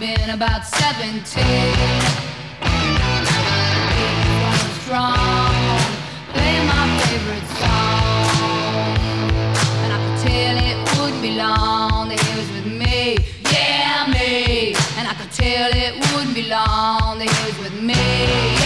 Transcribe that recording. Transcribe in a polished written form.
been about 17. Going strong, play my favorite song, and I could tell it wouldn't be long that he was with me, yeah, me. And I could tell it wouldn't be long that he was with me.